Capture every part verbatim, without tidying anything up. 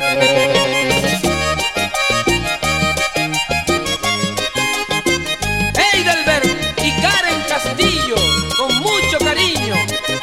Heidelberg y Karen Castillo, con mucho cariño.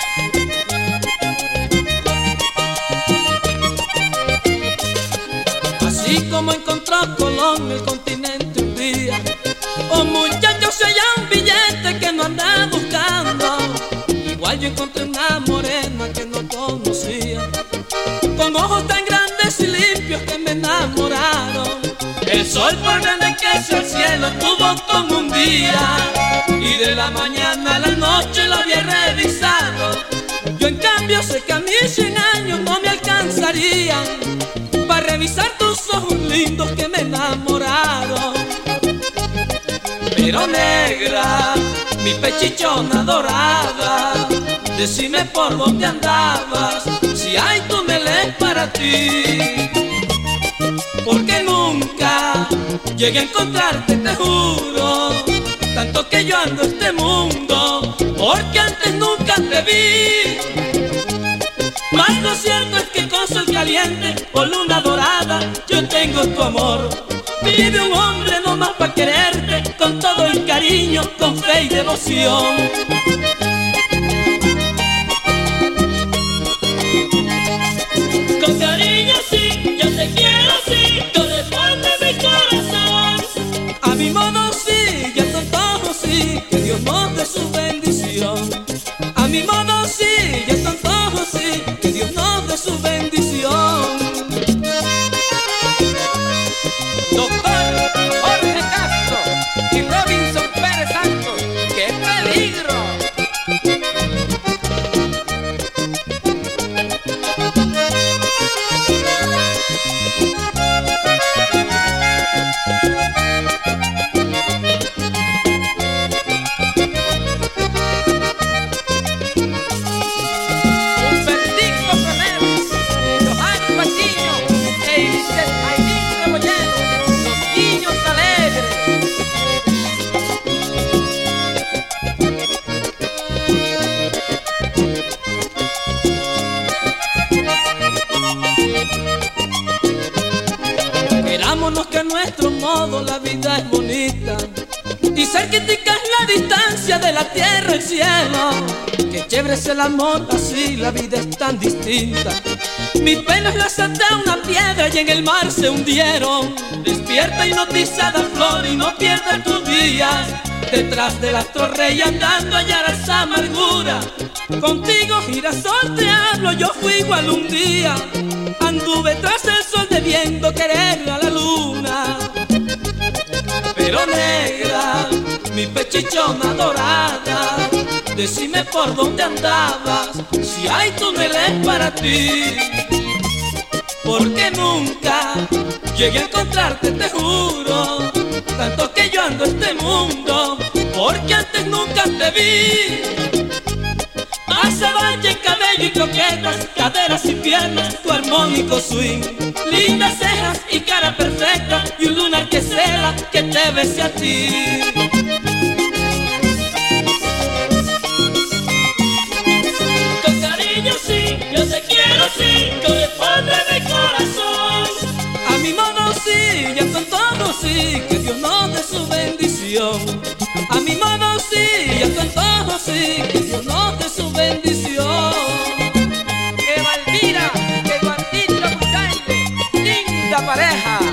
Así como encontró Colón el continente un día, oh muchachos, si hay un billete que no anda buscando, igual yo encontré una morena que no conocía, con ojos tan grandes y limpios que me enamoraron. El sol por grande que sea el cielo tuvo como un día, y de la mañana a la noche lo había revisado. Yo en cambio sé que a mis cien años no me alcanzarían para revisar tus ojos lindos que me enamoraron. Pero negra, mi pechichona dorada, decime por dónde andabas, si hay túneles para ti. Porque nunca llegué a encontrarte, te juro, tanto que yo ando este mundo, porque antes nunca te vi. Mas lo cierto es que con sol caliente o luna dorada yo tengo tu amor. Vive un hombre nomás pa' quererte, con todo el cariño, con fe y devoción. Con cariño sí, yo te quiero sí, con el fondo de mi corazón. A mi modo sí, y a tu antojo sí, que Dios nos dé su bendición. A mi modo sí, y a tu antojo sí, que Dios nos dé su bendición. Doctor Jorge Castro y Robinson Pérez Santos, ¡qué peligro! Querámonos que a nuestro modo la vida es bonita, y cerquitica es la distancia de la tierra al cielo. Que chévere es el amor, así la vida es tan distinta. Mis penas las até a una piedra y en el mar se hundieron. Despierta hipnotizada flor y no pierdas tus días detrás del astro rey andando hallarás amargura. Contigo girasol te hablo, yo fui igual un día, anduve tras el sol debiendo querer a la luna. Pero negra, mi pechichona dorada, decime por dónde andabas, si hay túneles para ti. Porque nunca llegué a encontrarte, te juro, tanto que yo ando este mundo, porque antes nunca te vi. Hace valle, cabello y croquetas, caderas y piernas, tu armónico swing, lindas cejas y cara perfecta, y un lunar que cela que te bese a ti. Con cariño sí, yo te quiero sí, con el fondo de mi corazón. A mi modo sí, y a tu antojo sí, que Dios nos dé su bendición. A mi modo sí, y a tu antojo sí, que Dios nos dé su bendición. Que Valmira, que Guantito Muchaile, linda pareja.